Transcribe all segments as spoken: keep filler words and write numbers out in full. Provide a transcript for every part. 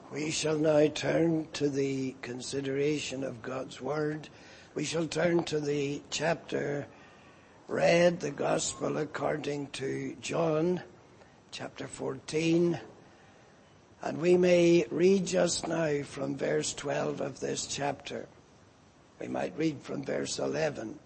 We shall now turn to the consideration of God's Word. We shall turn to the chapter read, the Gospel according to John, chapter fourteen. And we may read just now from verse twelve of this chapter. We might read from verse eleven.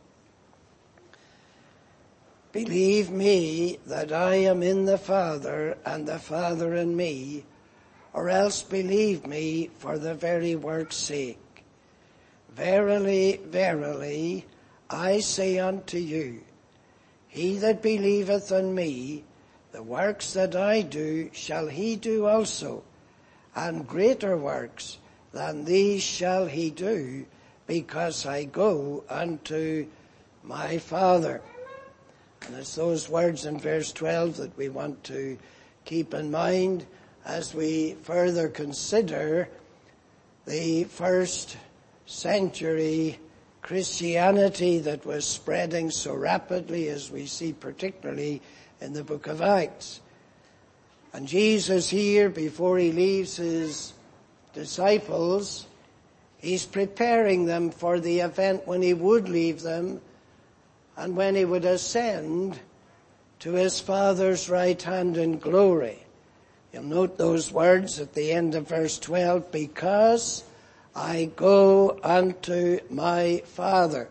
Believe me that I am in the Father, and the Father in me, or else believe me for the very work's sake. Verily, verily, I say unto you, he that believeth on me, the works that I do shall he do also, and greater works than these shall he do, because I go unto my Father. And it's those words in verse twelve that we want to keep in mind as we further consider the first century Christianity that was spreading so rapidly, as we see particularly in the book of Acts. And Jesus here, before he leaves his disciples, he's preparing them for the event when he would leave them and when he would ascend to his Father's right hand in glory. You'll note those words at the end of verse twelve, because I go unto my Father.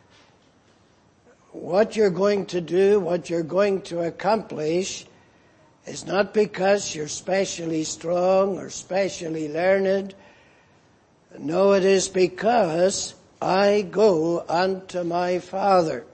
What you're going to do, what you're going to accomplish, is not because you're specially strong or specially learned. No, it is because I go unto my Father.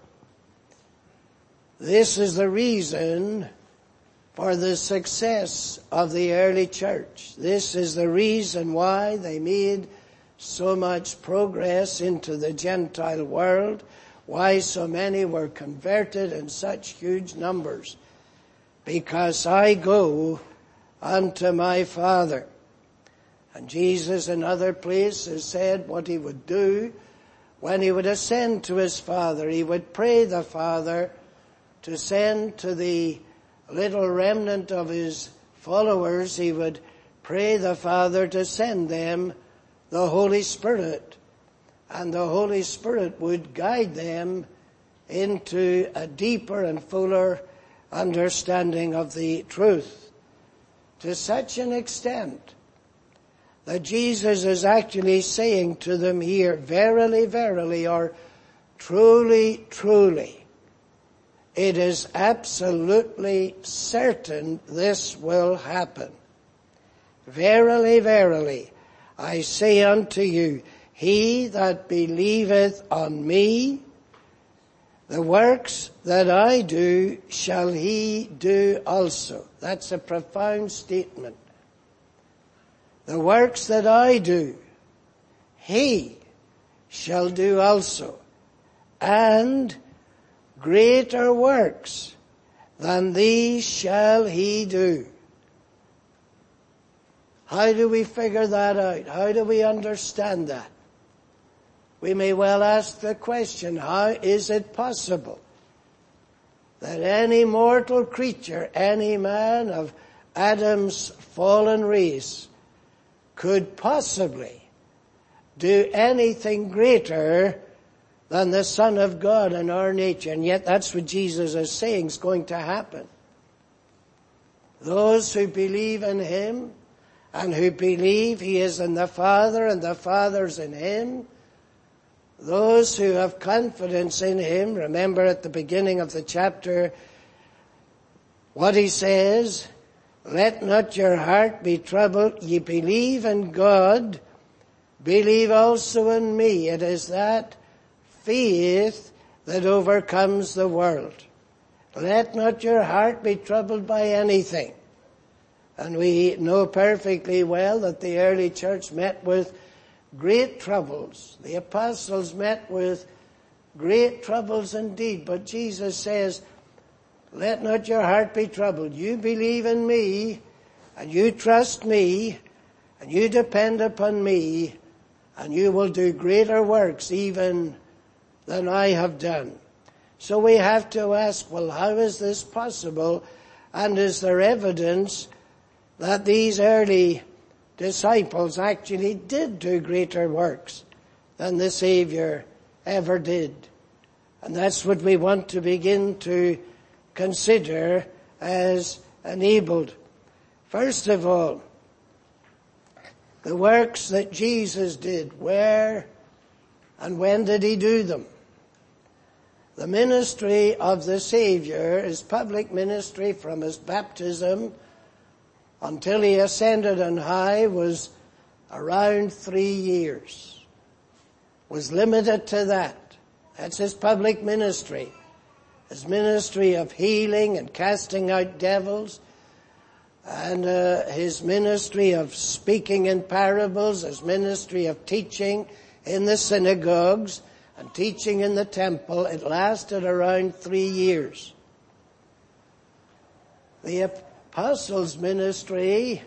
This is the reason for the success of the early church. This is the reason why they made so much progress into the Gentile world, why so many were converted in such huge numbers. Because I go unto my Father. And Jesus in other places said what he would do when he would ascend to his Father. He would pray the Father to send to the little remnant of his followers, he would pray the Father to send them the Holy Spirit. And the Holy Spirit would guide them into a deeper and fuller understanding of the truth. To such an extent that Jesus is actually saying to them here, verily, verily, or truly, truly, it is absolutely certain this will happen. Verily, verily, I say unto you, he that believeth on me, the works that I do shall he do also. That's a profound statement. The works that I do, he shall do also. And greater works than these shall he do. How do we figure that out? How do we understand that? We may well ask the question, how is it possible that any mortal creature, any man of Adam's fallen race, could possibly do anything greater than the Son of God in our nature? And yet that's what Jesus is saying is going to happen. Those who believe in him and who believe he is in the Father and the Father's in him, those who have confidence in him, remember at the beginning of the chapter what he says, let not your heart be troubled, ye believe in God, believe also in me. It is that faith that overcomes the world. Let not your heart be troubled by anything. And we know perfectly well that the early church met with great troubles. The apostles met with great troubles indeed. But Jesus says, let not your heart be troubled. You believe in me, and you trust me, and you depend upon me, and you will do greater works even than I have done. So we have to ask, well, how is this possible? And is there evidence that these early disciples actually did do greater works than the Savior ever did. And that's what we want to begin to consider as enabled. First of all, the works that Jesus did, where and when did he do them? The ministry of the Savior, his public ministry from his baptism until he ascended on high, was around three years. Was limited to that. That's his public ministry. His ministry of healing and casting out devils, and uh, his ministry of speaking in parables, his ministry of teaching in the synagogues and teaching in the temple. It lasted around three years. The apostles' ministry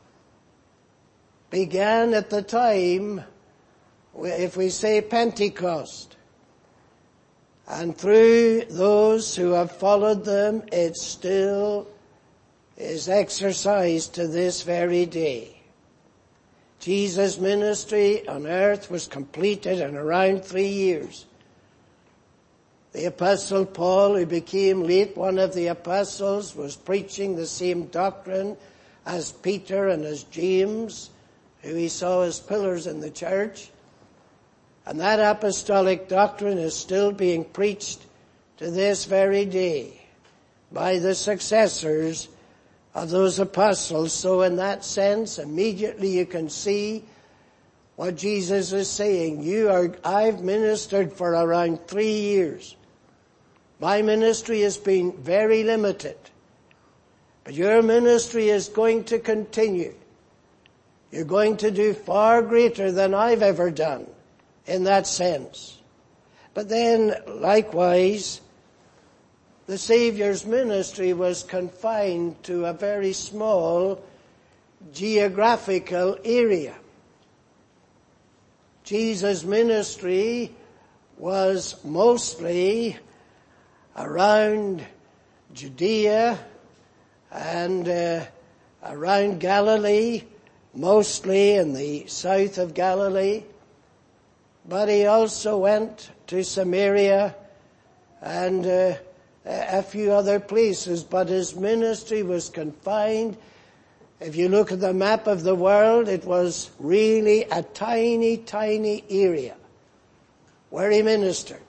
began at the time, if we say Pentecost, and through those who have followed them, it still is exercised to this very day. Jesus' ministry on earth was completed in around three years. The Apostle Paul, who became late one of the apostles, was preaching the same doctrine as Peter and as James, who he saw as pillars in the church. And that apostolic doctrine is still being preached to this very day by the successors of those apostles. So in that sense, immediately you can see what Jesus is saying. You are, I've ministered for around three years. My ministry has been very limited, but your ministry is going to continue. You're going to do far greater than I've ever done in that sense. But then, likewise, the Savior's ministry was confined to a very small geographical area. Jesus' ministry was mostly around Judea and uh, around Galilee, mostly in the south of Galilee. But he also went to Samaria and uh, a few other places, but his ministry was confined. If you look at the map of the world, it was really a tiny, tiny area where he ministered.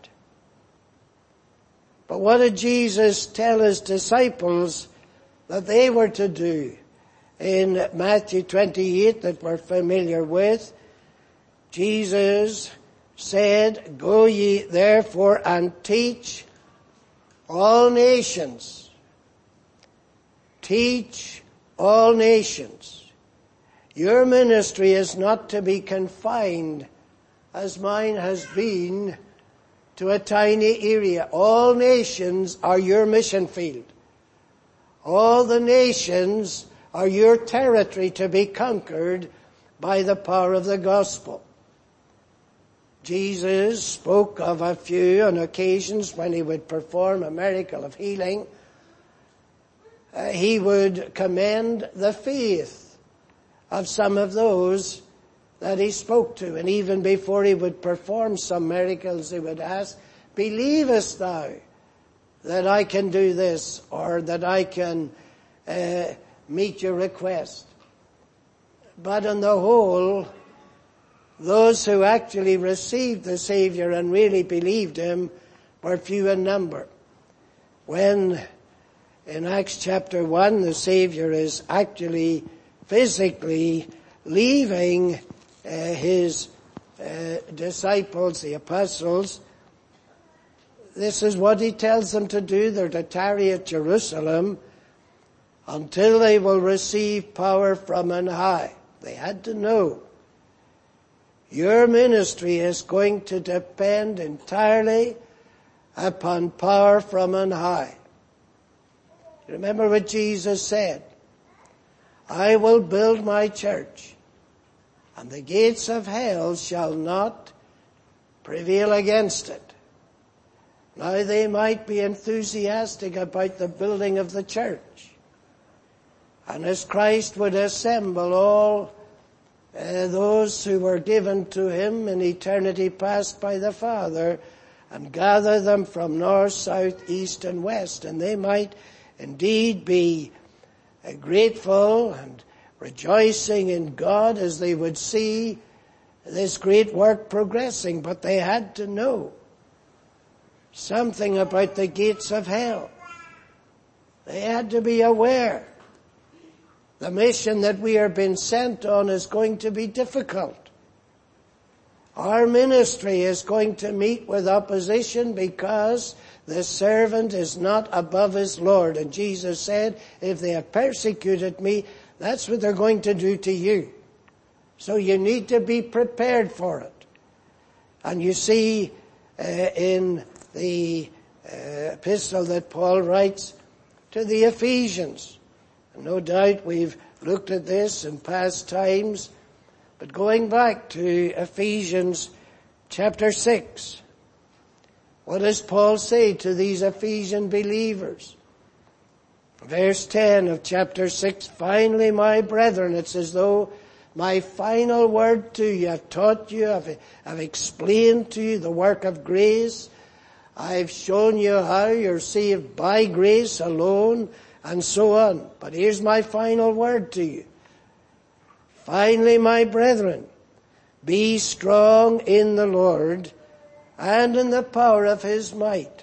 But what did Jesus tell his disciples that they were to do? In Matthew twenty-eight, that we're familiar with, Jesus said, "Go ye therefore and teach all nations." Teach all nations. Your ministry is not to be confined, as mine has been, to a tiny area. All nations are your mission field. All the nations are your territory to be conquered by the power of the gospel. Jesus spoke of a few on occasions when he would perform a miracle of healing. Uh, he would commend the faith of some of those that he spoke to. And even before he would perform some miracles, he would ask, "Believest thou that I can do this, or that I can uh, meet your request?" But on the whole, those who actually received the Savior and really believed him were few in number. When in Acts chapter one, the Savior is actually physically leaving uh, his uh, disciples, the apostles, this is what he tells them to do. They're to tarry at Jerusalem until they will receive power from on high. They had to know your ministry is going to depend entirely upon power from on high. Remember what Jesus said, "I will build my church, and the gates of hell shall not prevail against it." Now they might be enthusiastic about the building of the church, and as Christ would assemble all uh, those who were given to him in eternity past by the Father, and gather them from north, south, east, and west. And they might indeed be uh, grateful and rejoicing in God as they would see this great work progressing. But they had to know something about the gates of hell. They had to be aware the mission that we are being sent on is going to be difficult. Our ministry is going to meet with opposition because the servant is not above his Lord. And Jesus said, if they have persecuted me, that's what they're going to do to you. So you need to be prepared for it. And you see uh, in the uh, epistle that Paul writes to the Ephesians, and no doubt we've looked at this in past times, but going back to Ephesians chapter six, what does Paul say to these Ephesian believers? Verse ten of chapter six, finally, my brethren, it's as though my final word to you, I've taught you, I've, I've explained to you the work of grace. I've shown you how you're saved by grace alone, and so on. But here's my final word to you. Finally, my brethren, be strong in the Lord and in the power of his might.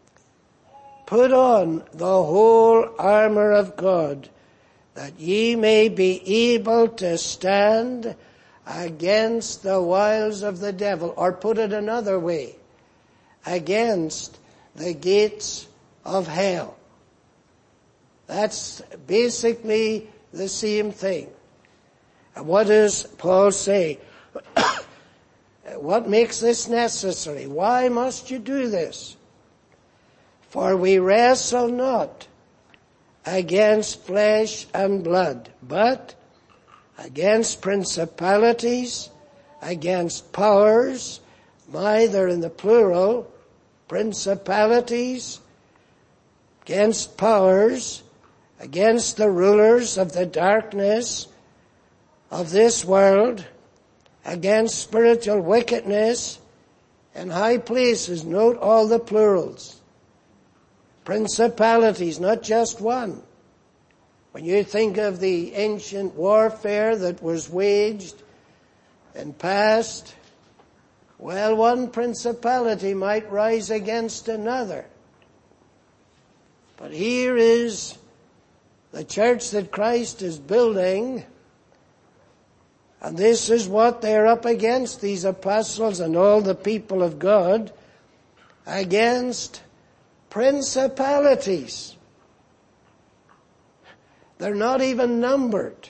Put on the whole armor of God, that ye may be able to stand against the wiles of the devil. Or put it another way, against the gates of hell. That's basically the same thing. And what does Paul say? What makes this necessary? Why must you do this? For we wrestle not against flesh and blood, but against principalities, against powers, neither in the plural, principalities, against powers, against the rulers of the darkness of this world, against spiritual wickedness in high places. Note all the plurals. Principalities, not just one. When you think of the ancient warfare that was waged in past, well, one principality might rise against another. But here is the church that Christ is building, and this is what they're up against, these apostles and all the people of God, against principalities. They're not even numbered.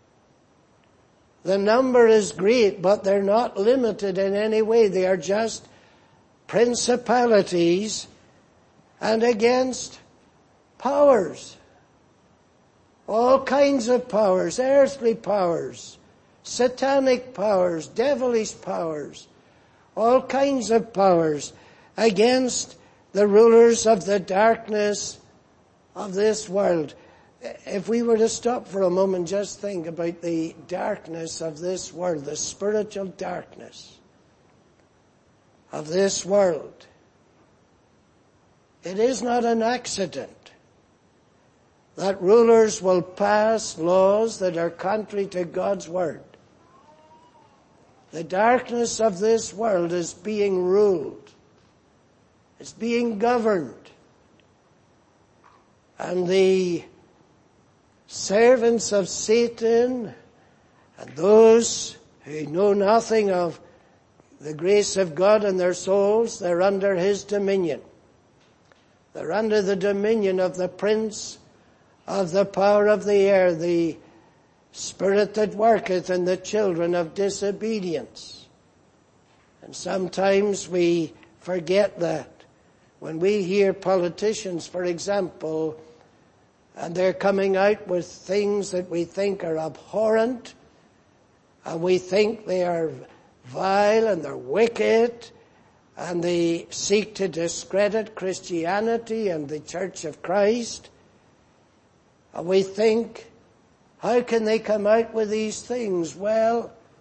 The number is great, but they're not limited in any way. They are just principalities, and against powers. All kinds of powers, earthly powers, satanic powers, devilish powers, all kinds of powers against the rulers of the darkness of this world. If we were to stop for a moment, just think about the darkness of this world, the spiritual darkness of this world. It is not an accident that rulers will pass laws that are contrary to God's word. The darkness of this world is being ruled. It's being governed. And the servants of Satan and those who know nothing of the grace of God in their souls, they're under his dominion. They're under the dominion of the prince of the power of the air, the spirit that worketh in the children of disobedience. And sometimes we forget that. When we hear politicians, for example, and they're coming out with things that we think are abhorrent, and we think they are vile and they're wicked, and they seek to discredit Christianity and the Church of Christ, and we think, how can they come out with these things? Well,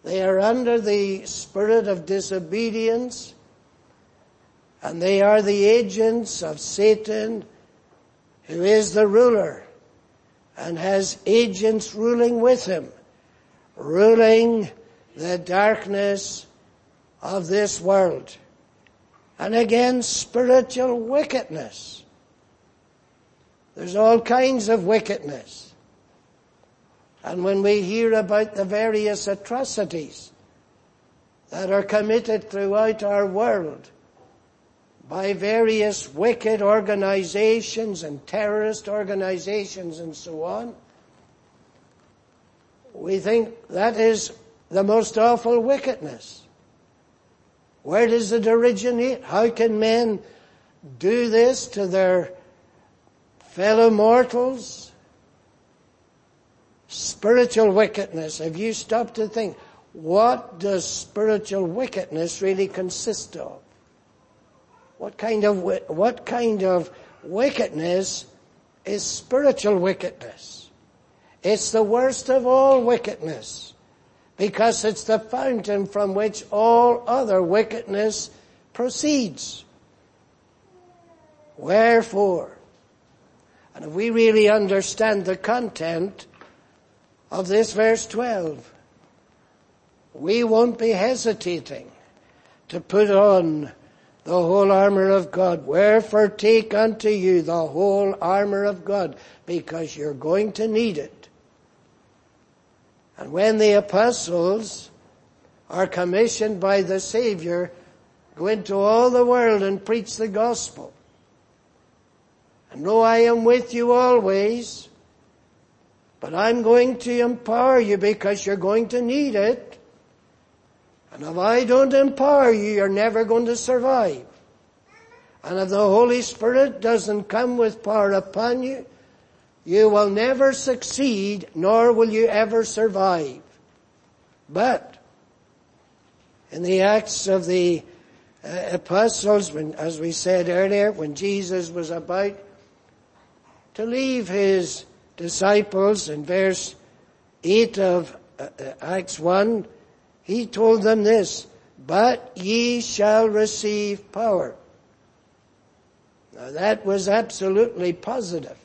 They are under the spirit of disobedience, and they are the agents of Satan, who is the ruler and has agents ruling with him, ruling the darkness of this world. And again, spiritual wickedness. There's all kinds of wickedness. And when we hear about the various atrocities that are committed throughout our world by various wicked organizations and terrorist organizations and so on, we think that is the most awful wickedness. Where does it originate? How can men do this to their fellow mortals? Spiritual wickedness. Have you stopped to think, what does spiritual wickedness really consist of? What kind of what kind of wickedness is spiritual wickedness? It's the worst of all wickedness, because it's the fountain from which all other wickedness proceeds. Wherefore, and if we really understand the content of this verse twelve, we won't be hesitating to put on the whole armor of God. Wherefore take unto you the whole armor of God, because you're going to need it. And when the apostles are commissioned by the Savior, go into all the world and preach the gospel. And lo, I am with you always, but I'm going to empower you because you're going to need it. And if I don't empower you, you're never going to survive. And if the Holy Spirit doesn't come with power upon you, you will never succeed, nor will you ever survive. But in the Acts of the uh, Apostles, when, as we said earlier, when Jesus was about to leave his disciples, in verse eight of uh, Acts one, he told them this, but ye shall receive power. Now that was absolutely positive.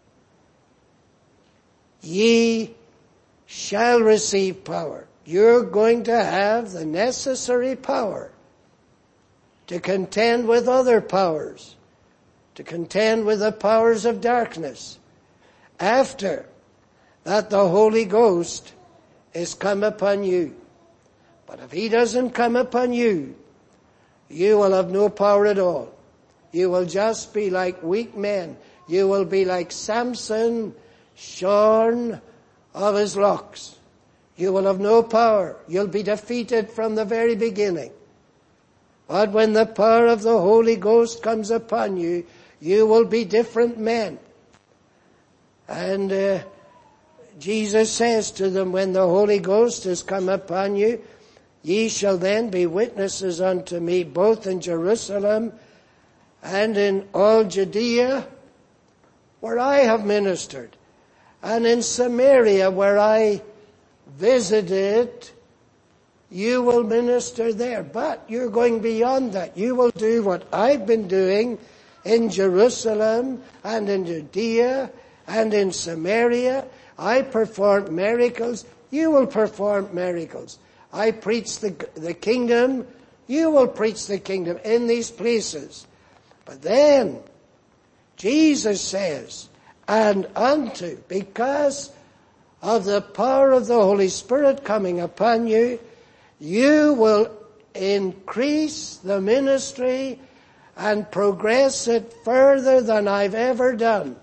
Ye shall receive power. You're going to have the necessary power to contend with other powers, to contend with the powers of darkness, after that the Holy Ghost is come upon you. But if he doesn't come upon you, you will have no power at all. You will just be like weak men. You will be like Samson, shorn of his locks. You will have no power. You'll be defeated from the very beginning. But when the power of the Holy Ghost comes upon you, you will be different men. And uh, Jesus says to them, when the Holy Ghost has come upon you, ye shall then be witnesses unto me, both in Jerusalem and in all Judea, where I have ministered, and in Samaria, where I visited. You will minister there. But you're going beyond that. You will do what I've been doing in Jerusalem and in Judea and in Samaria. I performed miracles. You will perform miracles. I preach the, the kingdom. You will preach the kingdom in these places. But then, Jesus says, and unto, because of the power of the Holy Spirit coming upon you, you will increase the ministry and progress it further than I've ever done,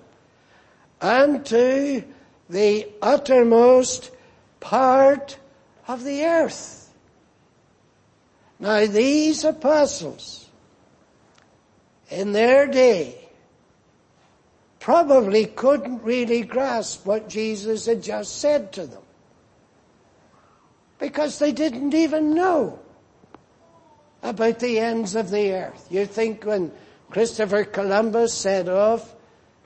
unto the uttermost part of the earth. Now these apostles, in their day, probably couldn't really grasp what Jesus had just said to them, because they didn't even know about the ends of the earth. You think when Christopher Columbus set off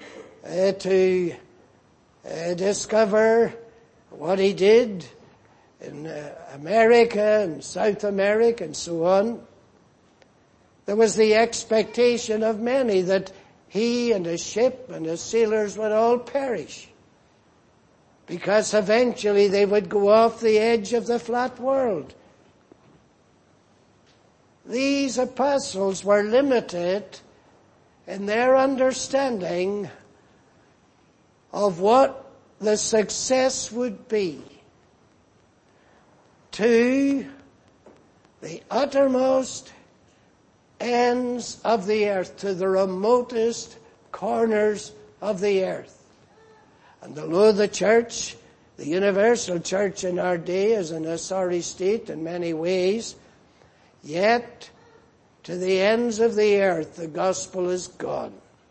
uh, to uh, discover what he did in uh, America and South America and so on, there was the expectation of many that he and his ship and his sailors would all perish, because eventually they would go off the edge of the flat world. These apostles were limited in their understanding of what the success would be to the uttermost ends of the earth, to the remotest corners of the earth. And although the church, the universal church in our day, is in a sorry state in many ways, yet to the ends of the earth the gospel is gone.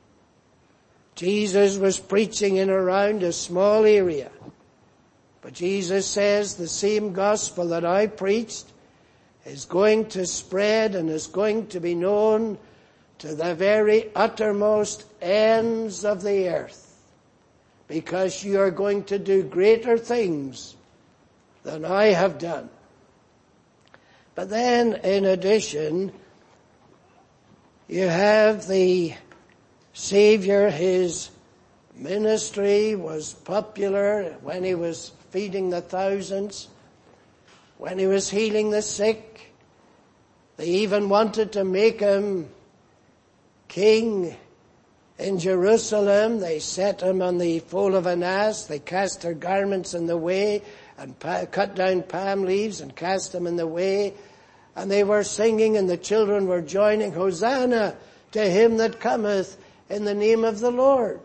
Jesus was preaching in around a small area, but Jesus says the same gospel that I preached is going to spread and is going to be known to the very uttermost ends of the earth, because you are going to do greater things than I have done. But then, in addition, you have the Savior. His ministry was popular when he was feeding the thousands, when he was healing the sick. They even wanted to make him king in Jerusalem. They set him on the foal of an ass. They cast their garments in the way and pa- cut down palm leaves and cast them in the way. And they were singing, and the children were joining, Hosanna to him that cometh in the name of the Lord.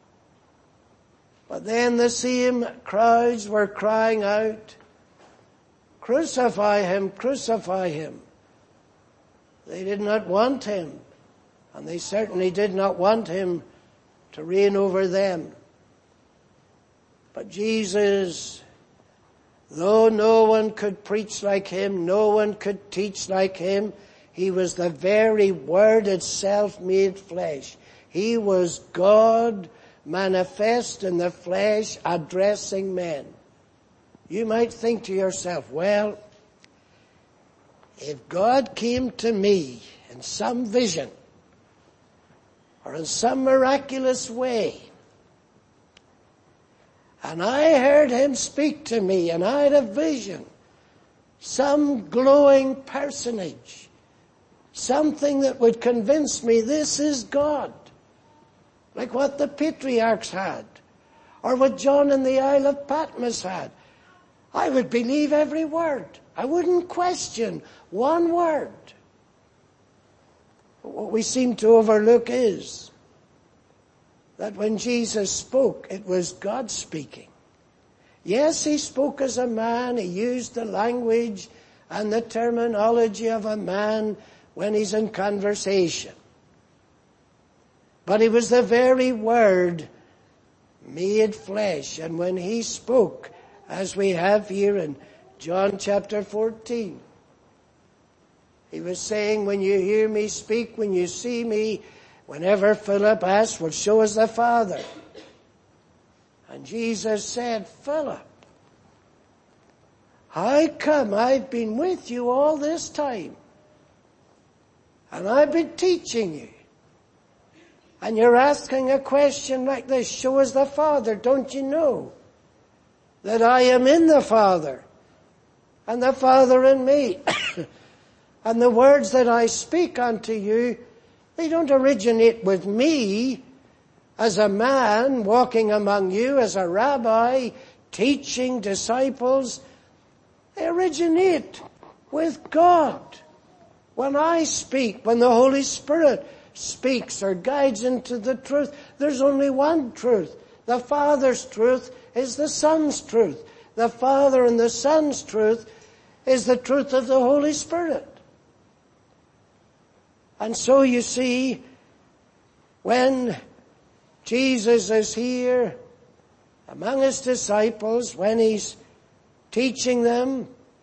But then the same crowds were crying out, crucify him, crucify him. They did not want him, and they certainly did not want him to reign over them. But Jesus, though no one could preach like him, no one could teach like him, he was the very Word itself made flesh. He was God manifest in the flesh, addressing men. You might think to yourself, well, if God came to me in some vision or in some miraculous way, and I heard him speak to me, and I had a vision, some glowing personage, something that would convince me this is God, like what the patriarchs had, or what John in the Isle of Patmos had, I would believe every word. I wouldn't question one word. But what we seem to overlook is that when Jesus spoke, it was God speaking. Yes, he spoke as a man. He used the language and the terminology of a man when he's in conversation. But he was the very Word made flesh. And when he spoke, as we have here in John chapter fourteen, he was saying, when you hear me speak, when you see me, whenever Philip asked, well, show us the Father. And Jesus said, Philip, how come I've been with you all this time? And I've been teaching you. And you're asking a question like this, show us the Father. Don't you know that I am in the Father, and the Father in me? And the words that I speak unto you, they don't originate with me as a man walking among you, as a rabbi teaching disciples. They originate with God. When I speak, when the Holy Spirit speaks or guides into the truth, there's only one truth. The Father's truth is the Son's truth. The Father and the Son's truth is the truth of the Holy Spirit. And so you see, when Jesus is here among his disciples, when he's teaching them,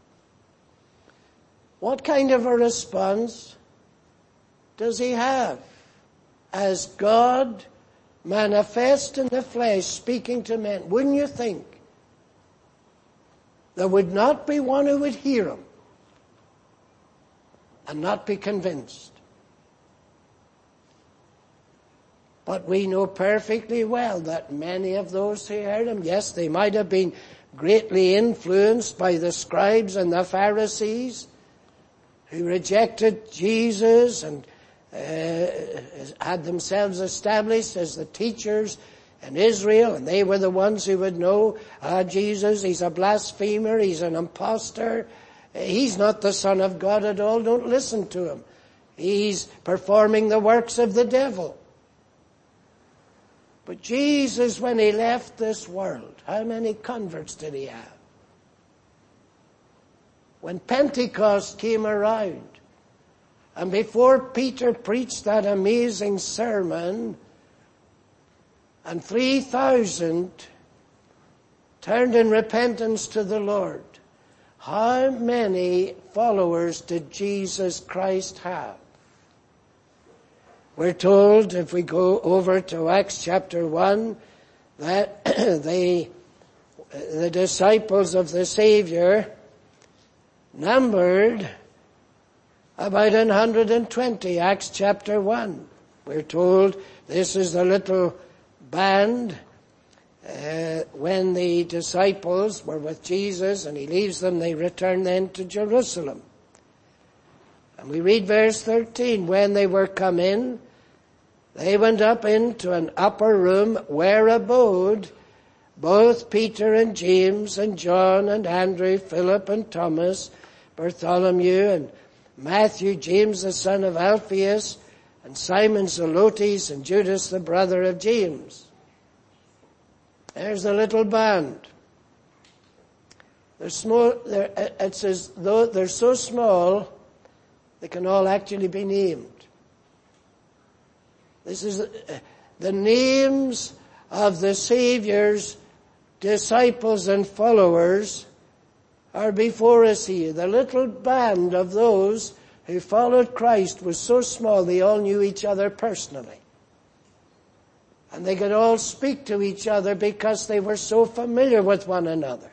what kind of a response does he have as God manifest in the flesh speaking to men? Wouldn't you think there would not be one who would hear him and not be convinced. But we know perfectly well that many of those who heard him, yes, they might have been greatly influenced by the scribes and the Pharisees who rejected Jesus and uh, had themselves established as the teachers in Israel, and they were the ones who would know, ah, Jesus, he's a blasphemer, he's an impostor, he's not the Son of God at all, don't listen to him. He's performing the works of the devil. But Jesus, when he left this world, how many converts did he have? When Pentecost came around, and before Peter preached that amazing sermon, and three thousand turned in repentance to the Lord, how many followers did Jesus Christ have? We're told, if we go over to Acts chapter one, that they, the disciples of the Savior numbered about one hundred twenty. Acts chapter one. We're told this is the little band uh, when the disciples were with Jesus and he leaves them, they return then to Jerusalem. And we read verse thirteen, when they were come in, they went up into an upper room where abode both Peter and James and John and Andrew, Philip and Thomas, Bartholomew and Matthew, James the son of Alphaeus, and Simon Zelotes and Judas the brother of James. There's the little band. They're small, they're, it's as though they're so small they can all actually be named. This is the names of the Savior's disciples and followers are before us here. The little band of those who followed Christ was so small they all knew each other personally. And they could all speak to each other because they were so familiar with one another.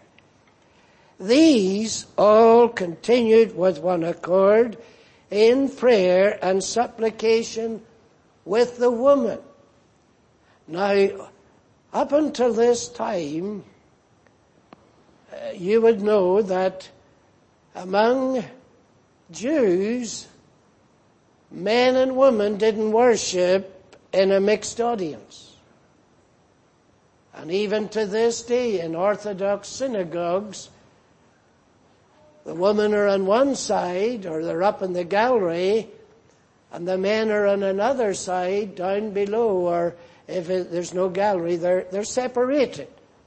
These all continued with one accord in prayer and supplication with the woman. Now, up until this time, uh, you would know that among Jews, men and women didn't worship in a mixed audience. And even to this day, in Orthodox synagogues, the women are on one side, or they're up in the gallery, and the men are on another side, down below, or if it, there's no gallery, they're, they're separated.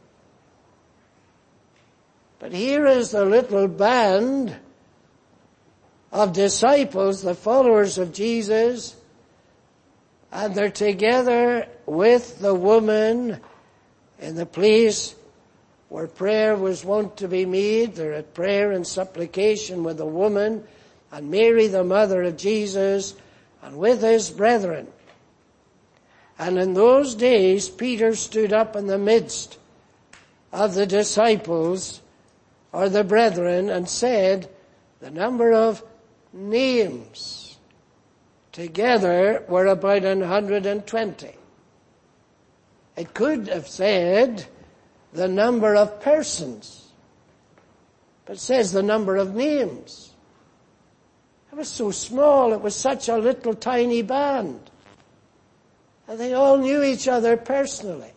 But here is the little band of disciples, the followers of Jesus, and they're together with the woman in the place where prayer was wont to be made. They're at prayer and supplication with the woman and Mary, the mother of Jesus, and with his brethren. And in those days, Peter stood up in the midst of the disciples, or the brethren, and said, the number of names together were about one hundred twenty. It could have said the number of persons, but it says the number of names. It was so small, it was such a little tiny band. And they all knew each other personally.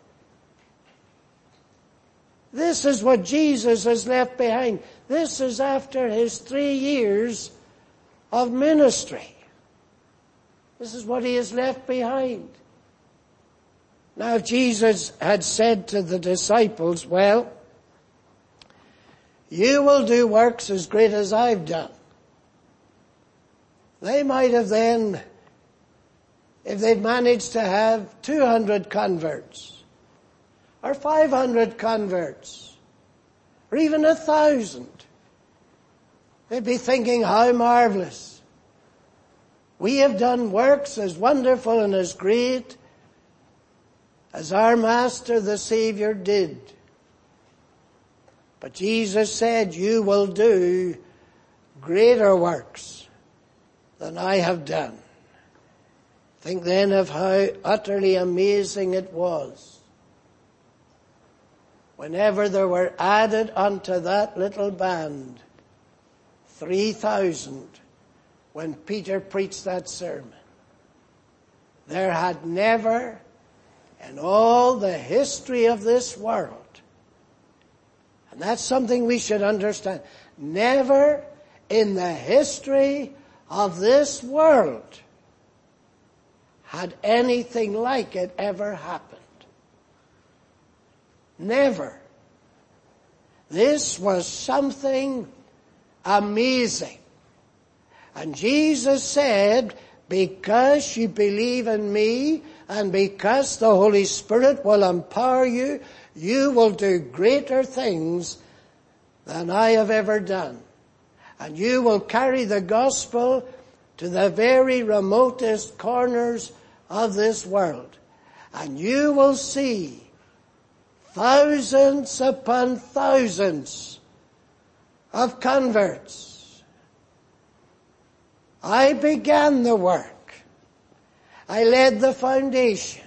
This is what Jesus has left behind. This is after his three years of ministry. This is what he has left behind. Now, if Jesus had said to the disciples, well, you will do works as great as I've done, they might have then, if they'd managed to have two hundred converts, or five hundred converts, or even a thousand, they'd be thinking, how marvelous. We have done works as wonderful and as great as our Master the Savior did. But Jesus said, you will do greater works than I have done. Think then of how utterly amazing it was whenever there were added unto that little band three thousand when Peter preached that sermon. There had never in all the history of this world, and that's something we should understand, never in the history of this world had anything like it ever happened. Never. This was something amazing. And Jesus said, because you believe in me and because the Holy Spirit will empower you, you will do greater things than I have ever done. And you will carry the gospel to the very remotest corners of this world. And you will see thousands upon thousands of converts. I began the work. I laid the foundation.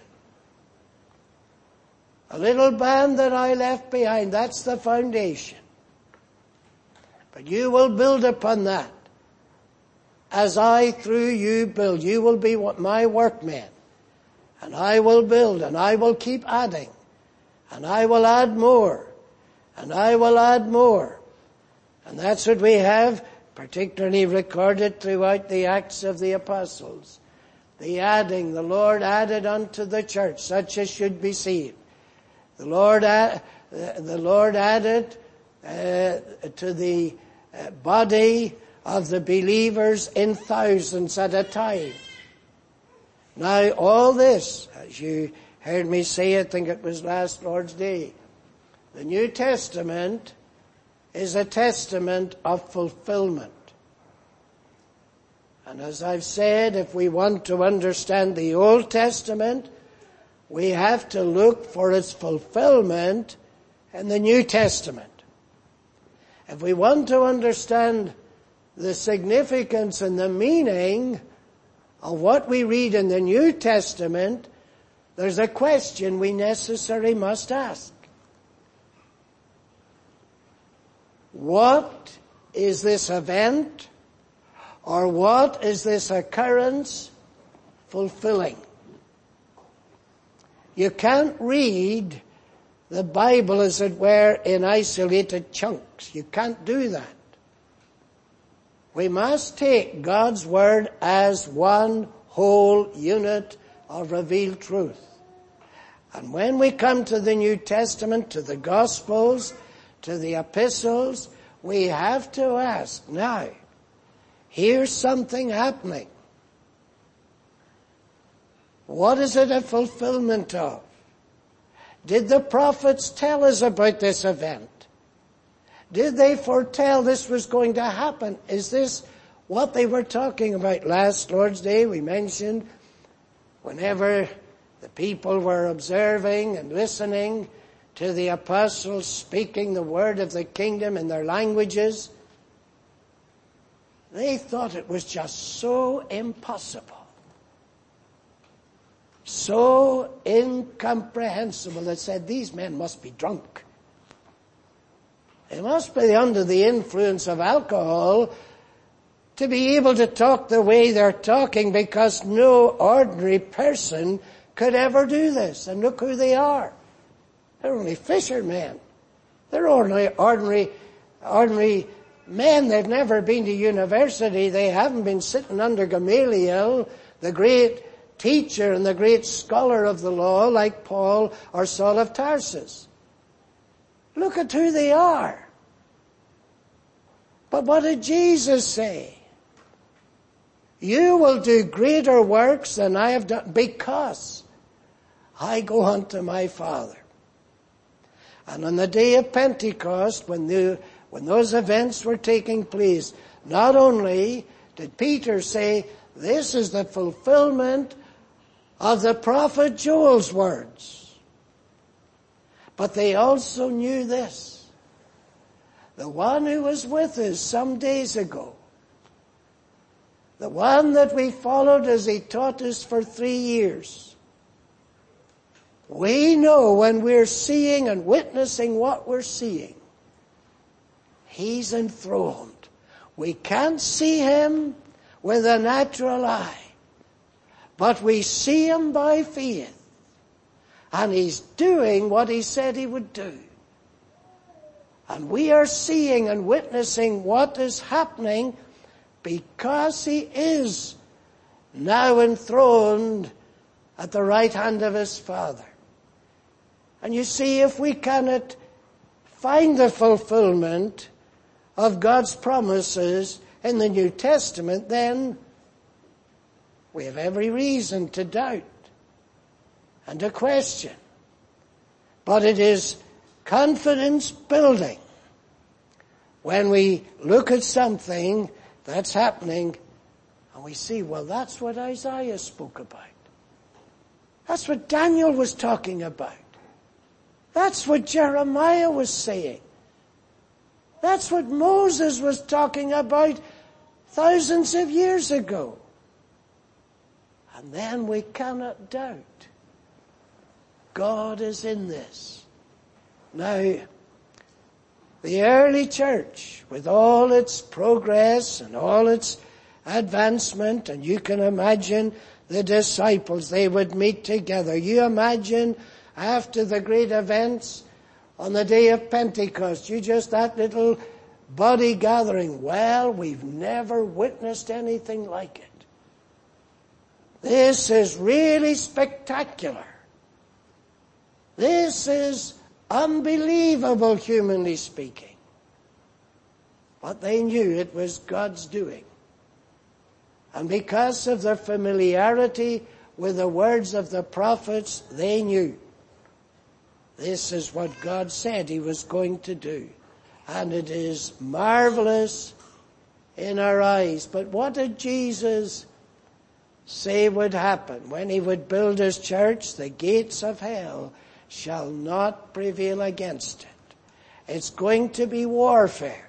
A little band that I left behind, that's the foundation. But you will build upon that. As I through you build, you will be my workmen. And I will build, and I will keep adding. And I will add more. And I will add more. And that's what we have particularly recorded throughout the Acts of the Apostles. The adding, the Lord added unto the church such as should be saved. The Lord, add, the Lord added uh, to the uh, body of the believers in thousands at a time. Now all this, as you heard me say, I think it was last Lord's Day, the New Testament is a testament of fulfillment. And as I've said, if we want to understand the Old Testament, we have to look for its fulfillment in the New Testament. If we want to understand the significance and the meaning of what we read in the New Testament, there's a question we necessarily must ask. What is this event, or what is this occurrence fulfilling? You can't read the Bible, as it were, in isolated chunks. You can't do that. We must take God's Word as one whole unit of revealed truth. And when we come to the New Testament, to the Gospels, to the epistles, we have to ask, now, here's something happening. What is it a fulfillment of? Did the prophets tell us about this event? Did they foretell this was going to happen? Is this what they were talking about last Lord's Day? We mentioned whenever the people were observing and listening to the apostles speaking the word of the kingdom in their languages, they thought it was just so impossible, so incomprehensible. They said, these men must be drunk. They must be under the influence of alcohol to be able to talk the way they're talking, because no ordinary person could ever do this. And look who they are. They're only fishermen. They're only ordinary, ordinary men. They've never been to university. They haven't been sitting under Gamaliel, the great teacher and the great scholar of the law, like Paul or Saul of Tarsus. Look at who they are. But what did Jesus say? You will do greater works than I have done, because I go unto my Father. And on the day of Pentecost, when, the, when those events were taking place, not only did Peter say, this is the fulfillment of the prophet Joel's words, but they also knew this. the one who was with us some days ago, the one that we followed as he taught us for three years. We know when we're seeing and witnessing what we're seeing, he's enthroned. We can't see him with a natural eye, but we see him by faith. And he's doing what he said he would do. And we are seeing and witnessing what is happening because he is now enthroned at the right hand of his Father. And you see, if we cannot find the fulfillment of God's promises in the New Testament, then we have every reason to doubt and to question. But it is confidence building when we look at something that's happening and we see, well, that's what Isaiah spoke about. That's what Daniel was talking about. That's what Jeremiah was saying. That's what Moses was talking about thousands of years ago. And then we cannot doubt. God is in this. Now, the early church, with all its progress and all its advancement, and you can imagine the disciples, they would meet together. You imagine after the great events on the day of Pentecost, you just that little body gathering. Well, we've never witnessed anything like it. This is really spectacular. This is unbelievable, humanly speaking. But they knew it was God's doing. And because of their familiarity with the words of the prophets, they knew this is what God said he was going to do. And it is marvelous in our eyes. But what did Jesus say would happen? When he would build his church, the gates of hell shall not prevail against it. It's going to be warfare.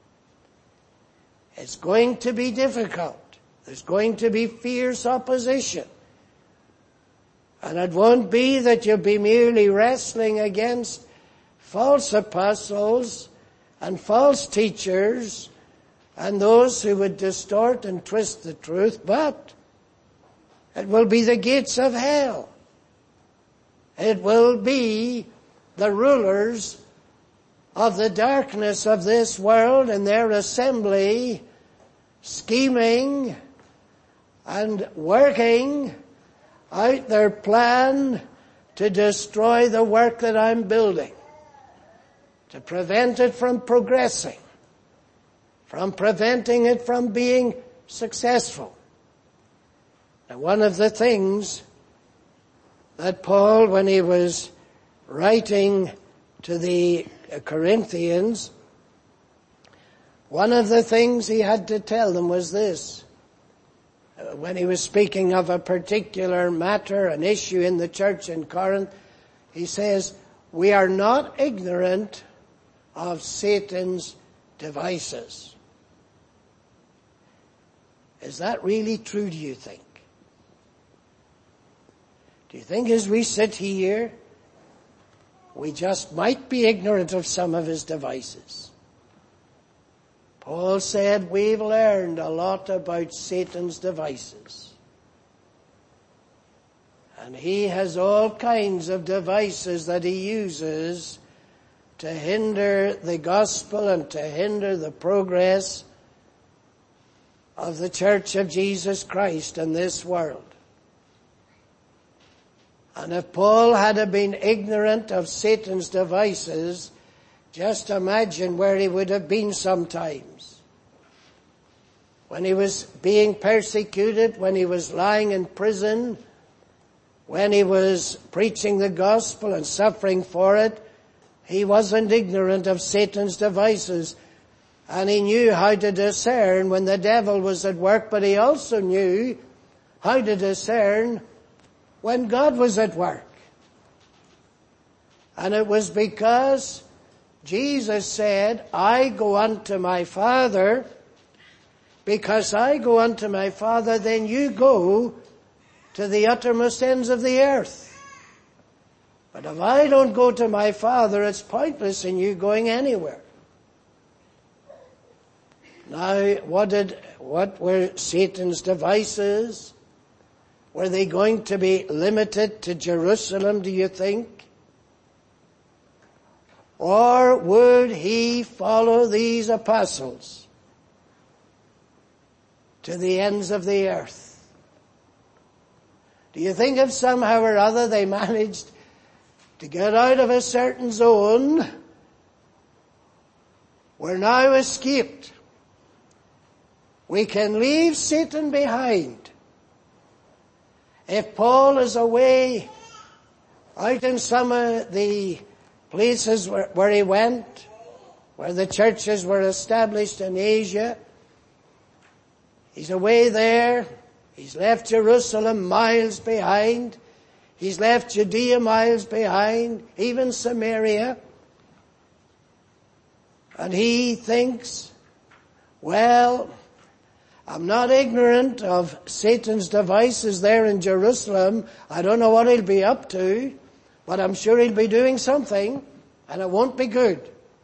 It's going to be difficult. There's going to be fierce opposition. And it won't be that you'll be merely wrestling against false apostles and false teachers and those who would distort and twist the truth, but it will be the gates of hell. It will be the rulers of the darkness of this world and their assembly scheming and working out their plan to destroy the work that I'm building, to prevent it from progressing, from preventing it from being successful. Now, one of the things that Paul, when he was writing to the Corinthians, one of the things he had to tell them was this. When he was speaking of a particular matter, an issue in the church in Corinth, he says, we are not ignorant of Satan's devices. Is that really true, do you think? Do you think as we sit here, we just might be ignorant of some of his devices? Paul said we've learned a lot about Satan's devices. And he has all kinds of devices that he uses to hinder the gospel and to hinder the progress of the Church of Jesus Christ in this world. And if Paul had been ignorant of Satan's devices, just imagine where he would have been sometimes. When he was being persecuted, when he was lying in prison, when he was preaching the gospel and suffering for it, he wasn't ignorant of Satan's devices. And he knew how to discern when the devil was at work, but he also knew how to discern when God was at work. And it was because Jesus said, I go unto my Father. Because I go unto my Father, then you go to the uttermost ends of the earth. But if I don't go to my Father, it's pointless in you going anywhere. Now, what did, what were Satan's devices? Were they going to be limited to Jerusalem, do you think? Or would he follow these apostles to the ends of the earth? Do you think if somehow or other they managed to get out of a certain zone, we're now escaped, we can leave Satan behind? If Paul is away out in some of the places where, where he went, where the churches were established in Asia, he's away there, he's left Jerusalem miles behind, he's left Judea miles behind, even Samaria, and he thinks, well, I'm not ignorant of Satan's devices there in Jerusalem. I don't know what he'll be up to, but I'm sure he'll be doing something, and it won't be good.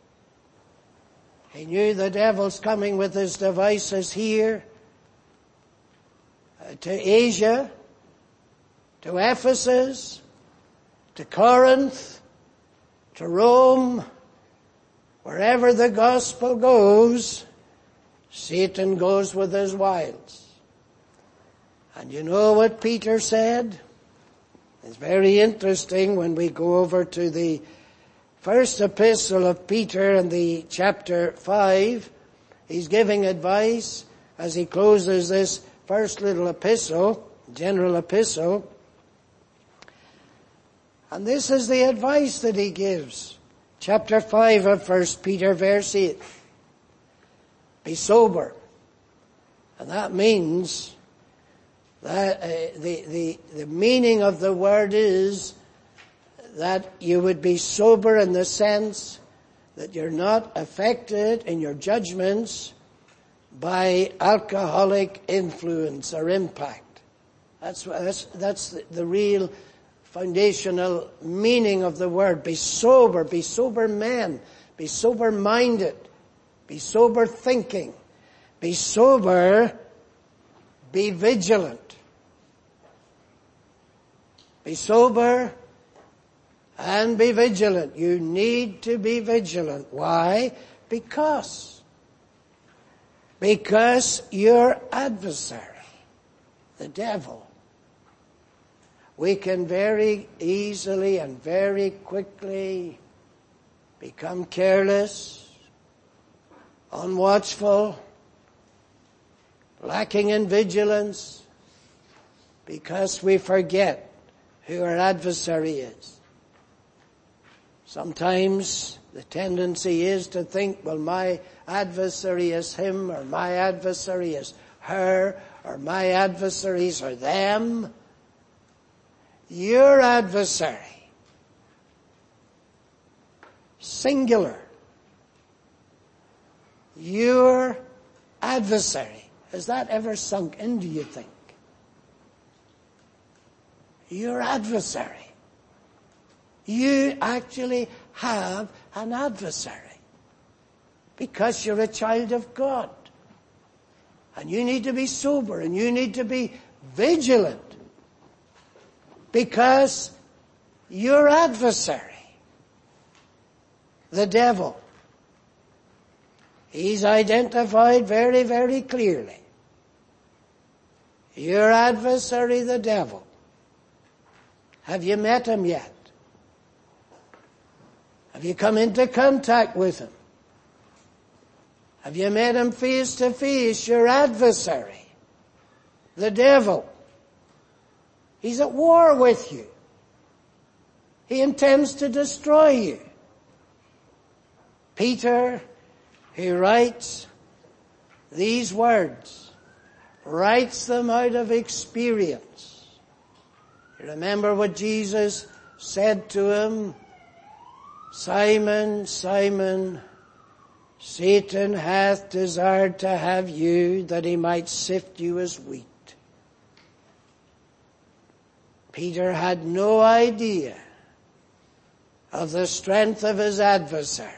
He knew the devil's coming with his devices here, uh, to Asia, to Ephesus, to Corinth, to Rome. Wherever the gospel goes, Satan goes with his wiles. And you know what Peter said? It's very interesting when we go over to the first epistle of Peter in the chapter five. He's giving advice as he closes this first little epistle, general epistle. And this is the advice that he gives. Chapter five of First Peter, verse eight. Be sober. And that means that uh, the, the, the meaning of the word is that you would be sober in the sense that you're not affected in your judgments by alcoholic influence or impact. That's, that's, that's the, the real foundational meaning of the word. Be sober, be sober men, be sober minded. Be sober thinking. Be sober. Be vigilant. Be sober and be vigilant. You need to be vigilant. Why? Because. Because your adversary, the devil, we can very easily and very quickly become careless, unwatchful, lacking in vigilance, because we forget who our adversary is. Sometimes the tendency is to think, well, my adversary is him, or my adversary is her, or my adversaries are them. Your adversary, singular, your adversary. Has that ever sunk in, do you think? Your adversary. You actually have an adversary because you're a child of God. And you need to be sober and you need to be vigilant because your adversary, the devil, he's identified very, very clearly. Your adversary, the devil. Have you met him yet? Have you come into contact with him? Have you met him face to face? Your adversary, the devil. He's at war with you. He intends to destroy you. Peter, he writes these words, writes them out of experience. You remember what Jesus said to him Simon, Simon, Satan hath desired to have you, that he might sift you as wheat. Peter had no idea of the strength of his adversary.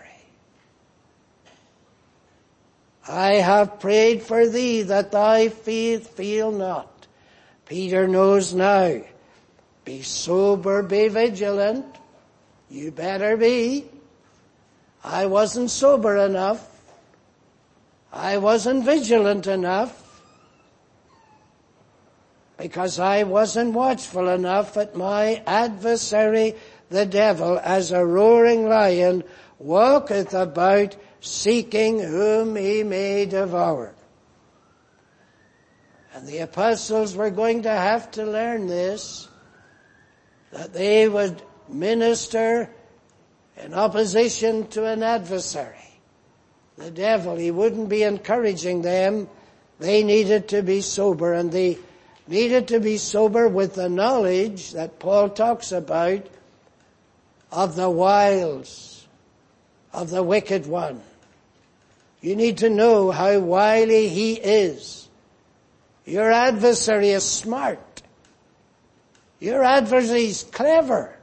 I have prayed for thee that thy faith fail not. Peter knows now. Be sober, be vigilant. You better be. I wasn't sober enough. I wasn't vigilant enough. Because I wasn't watchful enough at my adversary, the devil, as a roaring lion, walketh about, seeking whom he may devour. And the apostles were going to have to learn this, that they would minister in opposition to an adversary. The devil, he wouldn't be encouraging them. They needed to be sober, and they needed to be sober with the knowledge that Paul talks about of the wiles of the wicked one. You need to know how wily he is. Your adversary is smart. Your adversary is clever.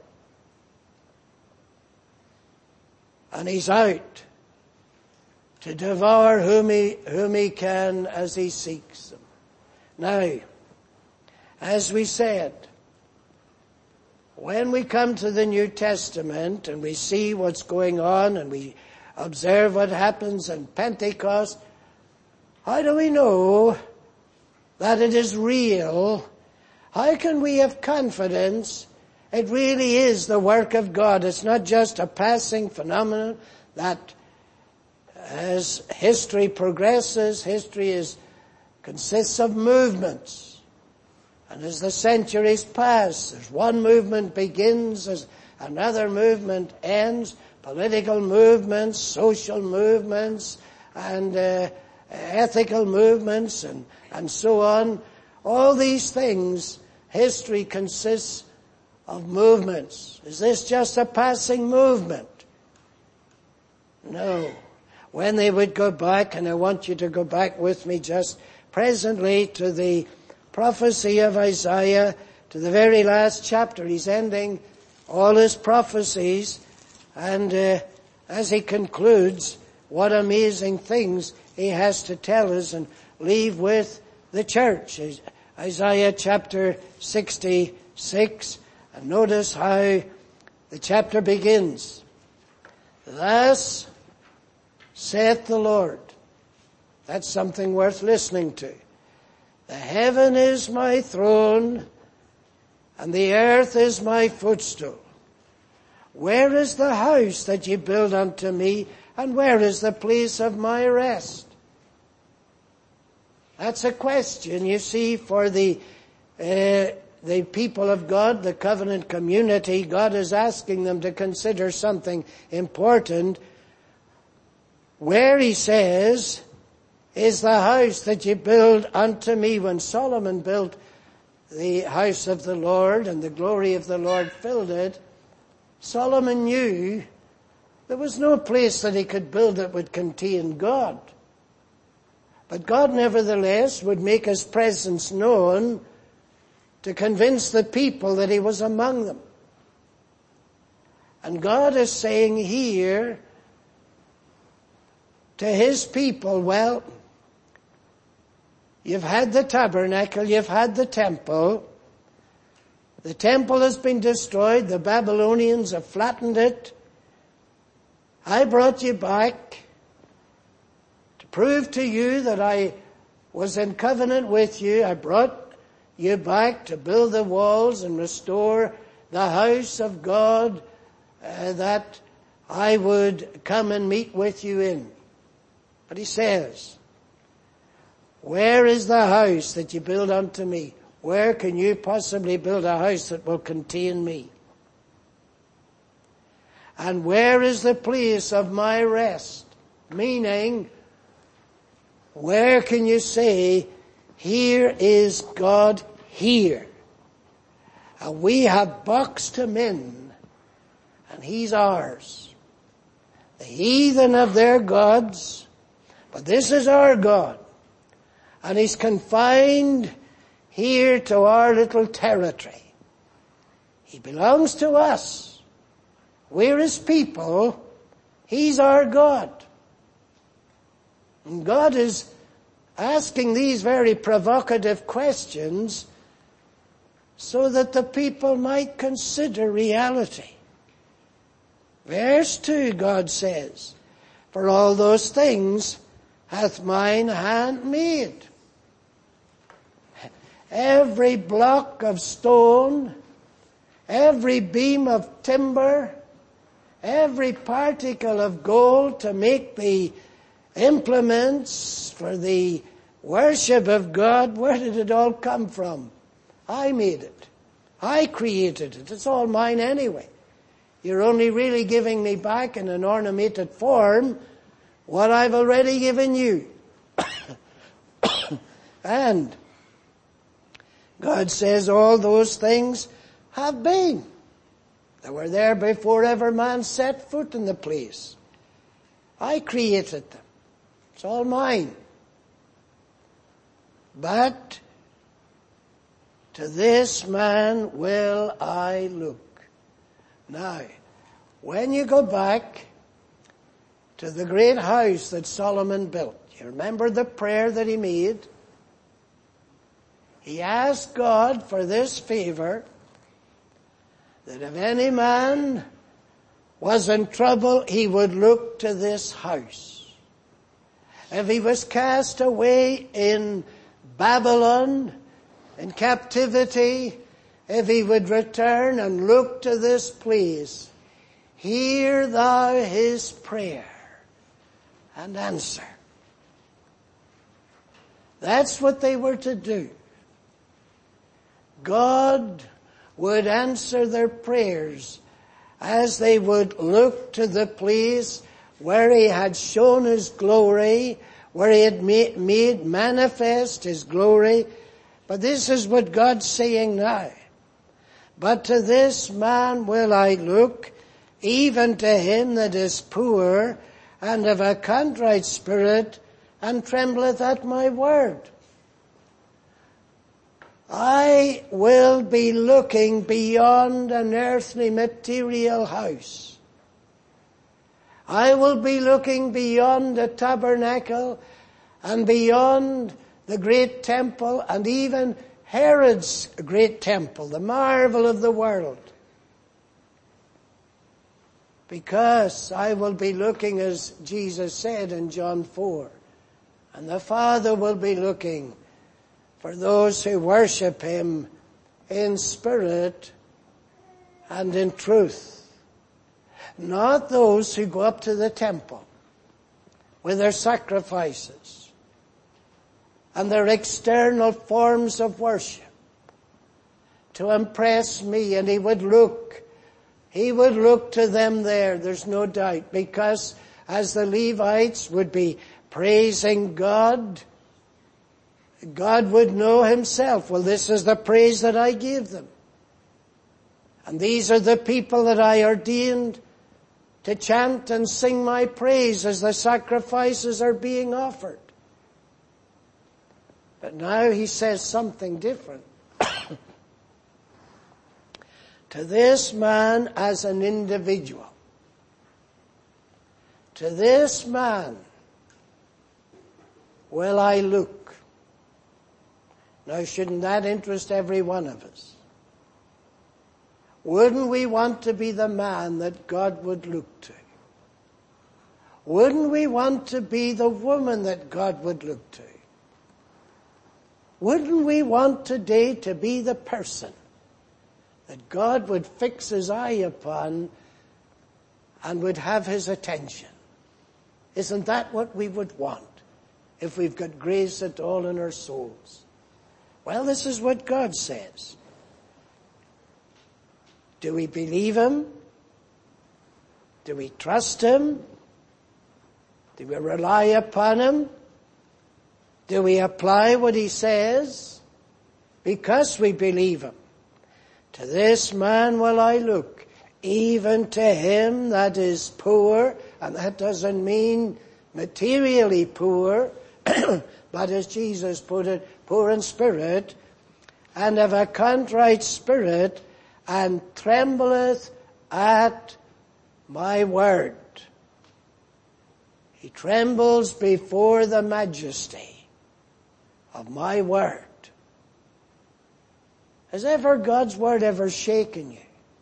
And he's out to devour whom he, whom he can as he seeks them. Now, as we said, when we come to the New Testament and we see what's going on and we observe what happens in Pentecost, how do we know that it is real? How can we have confidence it really is the work of God? It's not just a passing phenomenon that as history progresses, history is consists of movements. And as the centuries pass, as one movement begins, as another movement ends, political movements, social movements, and uh, ethical movements, and, and so on. All these things, history consists of movements. Is this just a passing movement? No. When they would go back, and I want you to go back with me just presently to the prophecy of Isaiah, to the very last chapter. He's ending all his prophecies, and uh, as he concludes, what amazing things he has to tell us and leave with the church. Isaiah chapter sixty-six, and notice how the chapter begins. Thus saith the Lord. That's something worth listening to. The heaven is my throne, and the earth is my footstool. Where is the house that ye build unto me, and where is the place of my rest? That's a question, you see, for the uh, the people of God, the covenant community. God is asking them to consider something important. Where, he says, is the house that ye build unto me? When Solomon built the house of the Lord and the glory of the Lord filled it, Solomon knew there was no place that he could build that would contain God. But God nevertheless would make his presence known to convince the people that he was among them. And God is saying here to his people, well, you've had the tabernacle, you've had the temple. The temple has been destroyed. The Babylonians have flattened it. I brought you back to prove to you that I was in covenant with you. I brought you back to build the walls and restore the house of God uh, that I would come and meet with you in. But he says, where is the house that you build unto me? Where can you possibly build a house that will contain me? And where is the place of my rest? Meaning, where can you say, here is God here? And we have boxed him in, and he's ours. the heathen have their gods, but this is our God. And He's confined here to our little territory. He belongs to us. We're His people. He's our God. And God is asking these very provocative questions so that the people might consider reality. Verse two, God says, "For all those things hath mine hand made." Every block of stone, every beam of timber, every particle of gold to make the implements for the worship of God, where did it all come from? I made it. I created it. It's all mine anyway. You're only really giving me back in an ornamented form what I've already given you. And God says all those things have been. They were there before ever man set foot in the place. I created them. It's all mine. But to this man will I look. Now, when you go back to the great house that Solomon built, you remember the prayer that he made? He asked God for this favor, that if any man was in trouble, he would look to this house. If he was cast away in Babylon, in captivity, if he would return and look to this place, hear thou his prayer and answer. That's what they were to do. God would answer their prayers as they would look to the place where He had shown His glory, where He had made, made manifest His glory. But this is what God's saying now. But to this man will I look, even to him that is poor and of a contrite spirit, and trembleth at my word. I will be looking beyond an earthly material house. I will be looking beyond the tabernacle and beyond the great temple and even Herod's great temple, the marvel of the world. Because I will be looking, as Jesus said in John four, and the Father will be looking for those who worship Him in spirit and in truth. Not those who go up to the temple with their sacrifices and their external forms of worship to impress me. And He would look, He would look to them there, there's no doubt, because as the Levites would be praising God, God would know Himself. Well, this is the praise that I gave them. And these are the people that I ordained to chant and sing my praise as the sacrifices are being offered. But now He says something different. To this man as an individual. To this man will I look. Now, shouldn't that interest every one of us? Wouldn't we want to be the man that God would look to? Wouldn't we want to be the woman that God would look to? Wouldn't we want today to be the person that God would fix His eye upon and would have His attention? Isn't that what we would want if we've got grace at all in our souls? Well, this is what God says. Do we believe Him? Do we trust Him? Do we rely upon Him? Do we apply what He says? Because we believe Him. To this man will I look, even to him that is poor And that doesn't mean materially poor, but as Jesus put it, poor in spirit, and of a contrite spirit, and trembleth at my word. He trembles before the majesty of my word. Has ever God's word ever shaken you?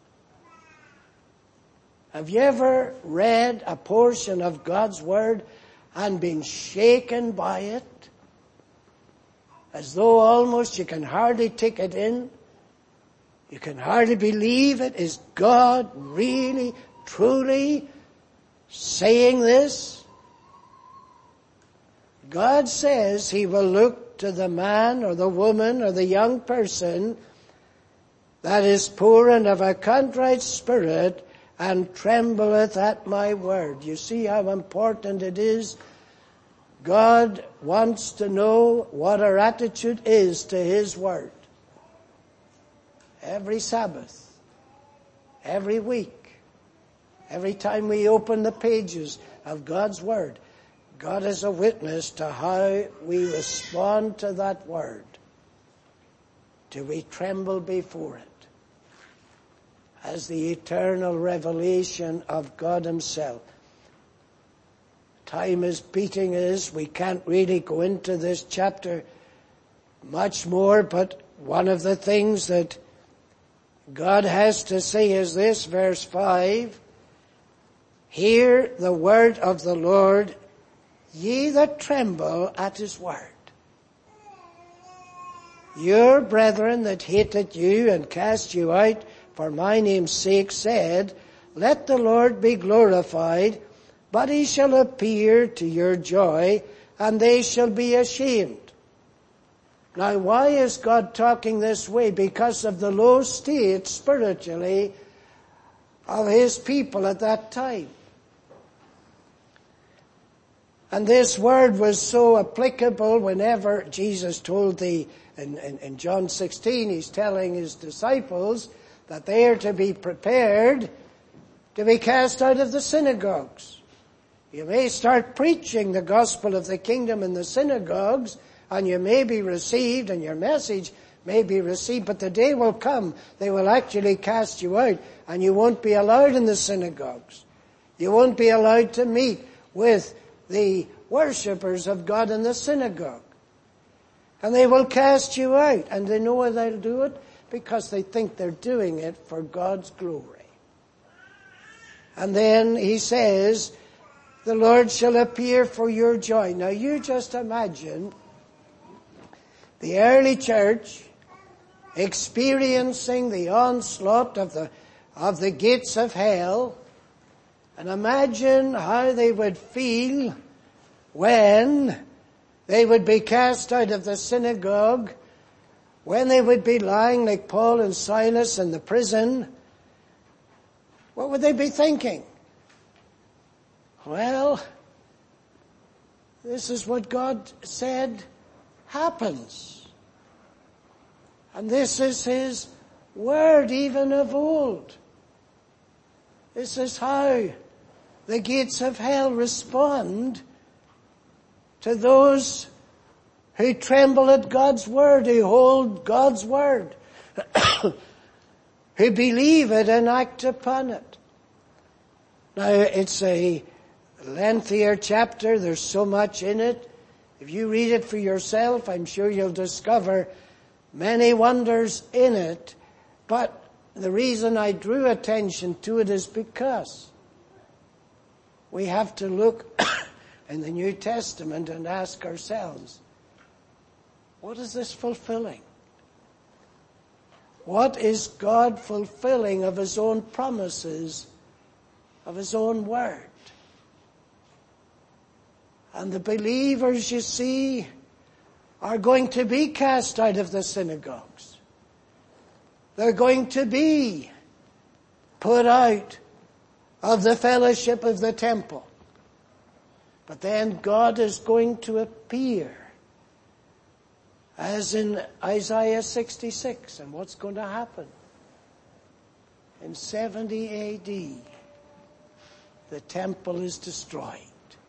Have you ever read a portion of God's word and been shaken by it? As though almost you can hardly take it in? You can hardly believe it. Is God really, truly saying this? God says He will look to the man or the woman or the young person that is poor and of a contrite spirit, and trembleth at my word. You see how important it is? God wants to know what our attitude is to His word. Every Sabbath, every week, every time we open the pages of God's word, God is a witness to how we respond to that word. Do we tremble before it as the eternal revelation of God Himself? Time is beating us. We can't really go into this chapter much more, but one of the things that God has to say is this, verse five, hear the word of the Lord, ye that tremble at His word. Your brethren that hated you and cast you out for my name's sake said, let the Lord be glorified, but He shall appear to your joy, and they shall be ashamed. Now, why is God talking this way? Because of the low state spiritually of His people at that time. And this word was so applicable whenever Jesus told the, in, in, in John sixteen, He's telling His disciples that they are to be prepared to be cast out of the synagogues. You may start preaching the gospel of the kingdom in the synagogues, and you may be received, and your message may be received, but the day will come, they will actually cast you out, and you won't be allowed in the synagogues. You won't be allowed to meet with the worshippers of God in the synagogue. And they will cast you out. And they know why they'll do it? Because they think they're doing it for God's glory. And then He says, the Lord shall appear for your joy. Now you just imagine the early church experiencing the onslaught of the, of the gates of hell. And imagine how they would feel when they would be cast out of the synagogue, when they would be lying like Paul and Silas in the prison. What would they be thinking? Well, this is what God said happens. And this is His word even of old. This is how the gates of hell respond to those who tremble at God's word, who hold God's word, who believe it and act upon it. Now, it's a lengthier chapter. There's so much in it. If you read it for yourself, I'm sure you'll discover many wonders in it. But the reason I drew attention to it is because we have to look in the New Testament and ask ourselves, what is this fulfilling? What is God fulfilling of His own promises, of His own word? And the believers, you see, are going to be cast out of the synagogues. They're going to be put out of the fellowship of the temple. But then God is going to appear, as in Isaiah sixty-six. And what's going to happen? In seventy A D, the temple is destroyed.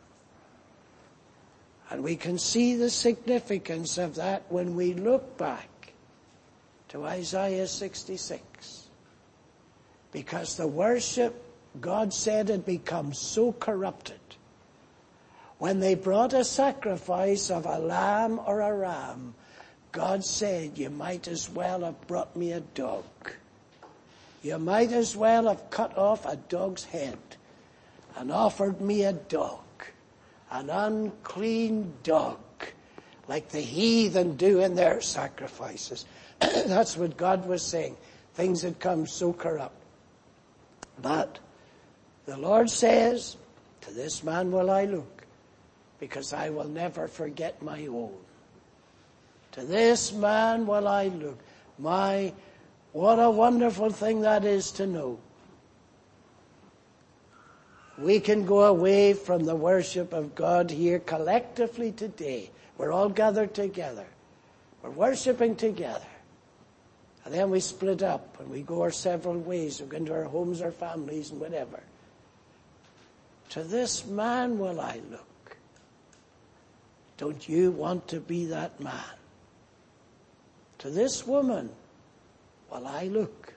And we can see the significance of that when we look back to Isaiah sixty-six. Because the worship, God said, had become so corrupted. When they brought a sacrifice of a lamb or a ram, God said, you might as well have brought me a dog. You might as well have cut off a dog's head and offered me a dog, an unclean dog, like the heathen do in their sacrifices. That's what God was saying. Things had come so corrupt. But the Lord says, to this man will I look, because I will never forget my own. To this man will I look. My, what a wonderful thing that is to know. We can go away from the worship of God here collectively today. We're all gathered together. We're worshiping together. And then we split up and we go our several ways. We go into our homes, our families, and whatever. To this man will I look. Don't you want to be that man? To this woman will I look.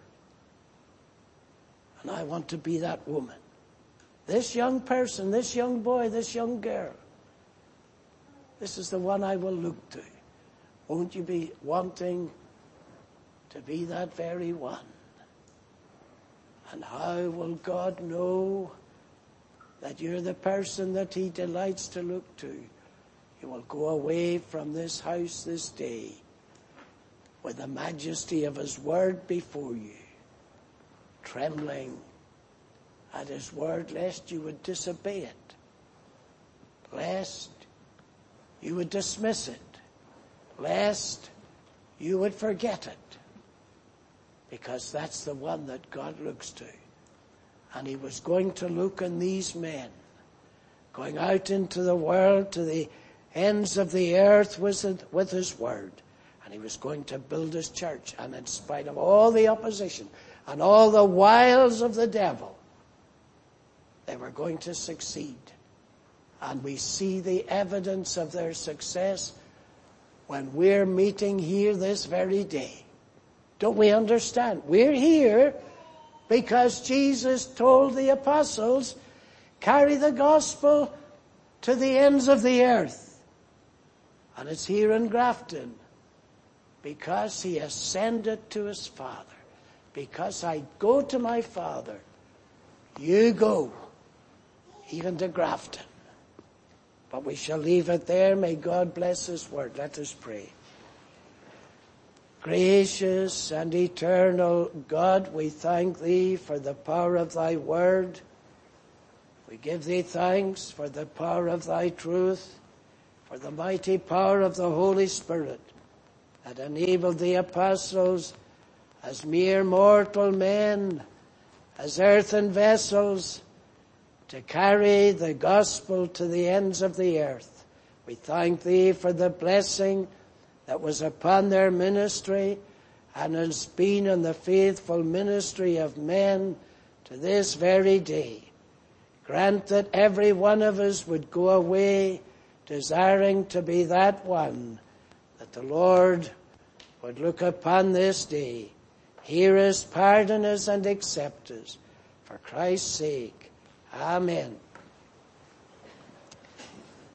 And I want to be that woman. This young person, this young boy, this young girl. This is the one I will look to. Won't you be wanting to be that very one? And how will God know that you're the person that he delights to look to? You will go away from this house this day with the majesty of his word before you, trembling at his word, lest you would disobey it, lest you would dismiss it, lest you would forget it, because that's the one that God looks to. And he was going to look on these men, going out into the world to the ends of the earth with, it, with his word. And he was going to build his church. And in spite of all the opposition and all the wiles of the devil, they were going to succeed. And we see the evidence of their success when we're meeting here this very day. Don't we understand? We're here because Jesus told the apostles, carry the gospel to the ends of the earth. And it's here in Grafton because he ascended to his Father. Because I go to my Father, you go, even to Grafton. But we shall leave it there. May God bless his word. Let us pray. Gracious and eternal God, we thank thee for the power of thy word. We give thee thanks for the power of thy truth, for the mighty power of the Holy Spirit that enabled the apostles as mere mortal men, as earthen vessels, to carry the gospel to the ends of the earth. We thank thee for the blessing that was upon their ministry and has been in the faithful ministry of men to this very day. Grant that every one of us would go away desiring to be that one, that the Lord would look upon this day, hear us, pardon us, and accept us. For Christ's sake, amen.